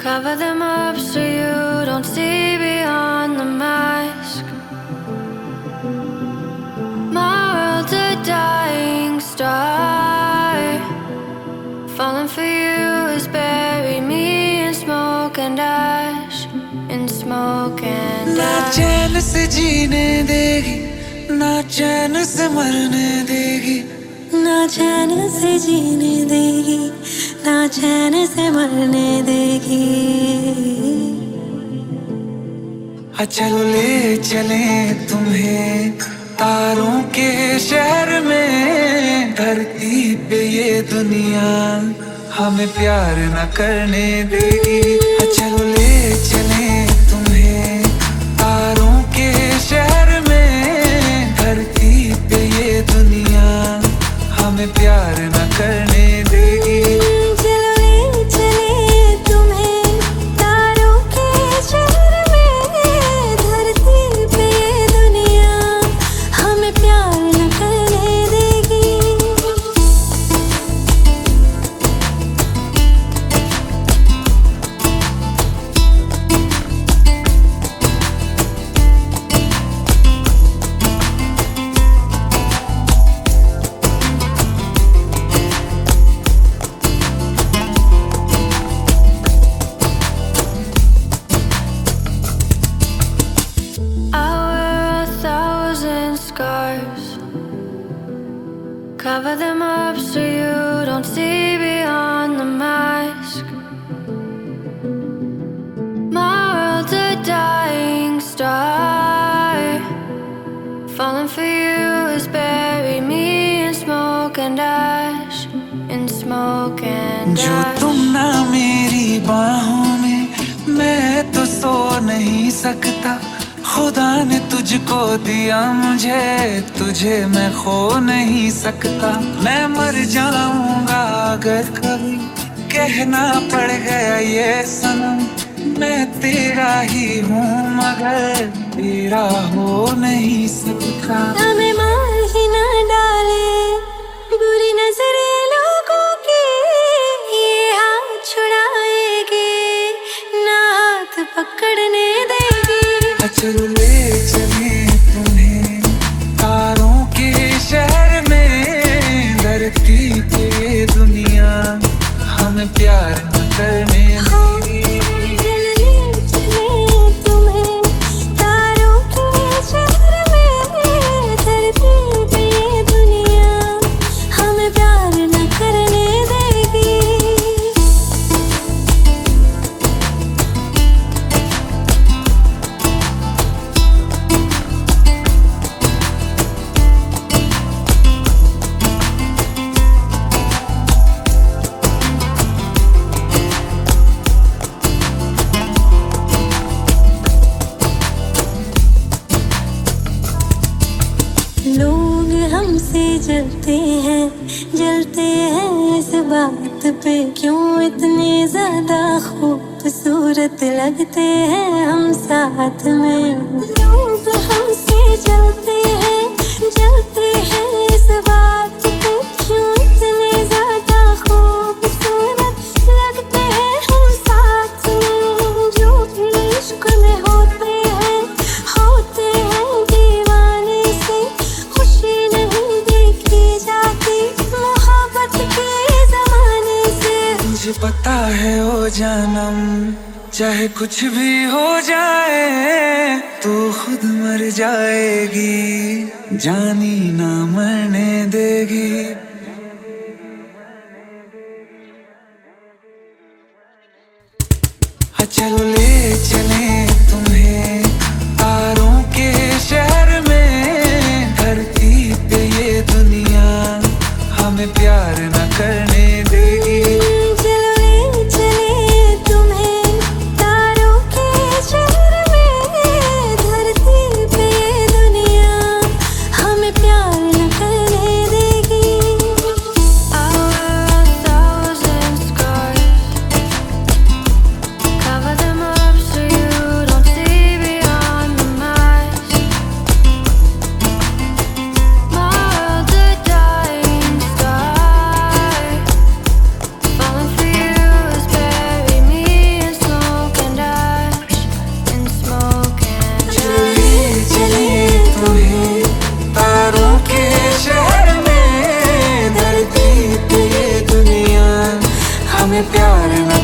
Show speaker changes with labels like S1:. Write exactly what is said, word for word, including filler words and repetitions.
S1: Cover them up so you don't see beyond the mask. My world's a dying star. Falling for you has buried me in smoke and ash. In smoke and
S2: ना
S1: ash.
S2: चैन से जीने देगी, ना चैन से मरने देगी,
S3: ना चैन से जीने देगी, ना चैन से मरने देगी।
S2: चलो ले चले तुम्हें तारों के शहर में। धरती पे ये दुनिया हमें प्यार न करने देगी। चलो ले चले तुम्हें तारों के शहर में। धरती पे ये दुनिया हमें प्यार न करने देगी।
S3: चलो ले चले तुम्हें तारों के शहर में। धरती पे ये दुनिया हमें प्यार न करने देगी।
S1: I wear a thousand scars. Cover them up so you don't see beyond the mask. My world's a dying star. Falling for you has buried me in smoke and ash. In smoke and
S2: जो
S1: ash.
S2: तुम ना मेरी बाहों में, मैं तो सो नहीं सकता। खुदा ने तुझको दिया मुझे, तुझे मैं खो नहीं सकता। मैं मर जाऊंगा अगर कभी कहना पड़ गया ये सनम। मैं तेरा ही हूँ मगर तेरा हो नहीं सकता।
S3: हमें मार ही ना डाले बुरी नजरे लोगों की, ये हाथ छुड़ाएगी ना हाथ पकड़ने देगी।
S2: चलो ले चले तुम्हें तारों के शहर में। धरती पे ये दुनिया हमें प्यार न करने देगी।
S3: लोग हमसे जलते हैं, जलते हैं इस बात पे, क्यों इतने ज्यादा खूबसूरत लगते हैं हम साथ में। लोग हमसे जलते हैं, जलते हैं इस बात पे, क्यों इतने ज्यादा खूबसूरत लगते हैं हम साथ में। जो भी इश्क में होते हैं, होते हैं दीवाने से, खुशी नहीं देखी जाती मोहब्बत के जमाने से।
S2: मुझे पता है ओ जानम, चाहे कुछ भी हो जाए तू खुद मर जाएगी, जानी ना मरने देगी। चलो ले चले तुम्हें तारों के शहर में। धरती पे ये दुनिया हमें प्यार न करने देगी।
S3: चलो ले चले तुम्हें तारों के शहर में। धरती पे ये दुनिया हमें प्यार न करने देगी।
S1: I wear a thousand scars. Cover them up so you
S2: में प्यार ना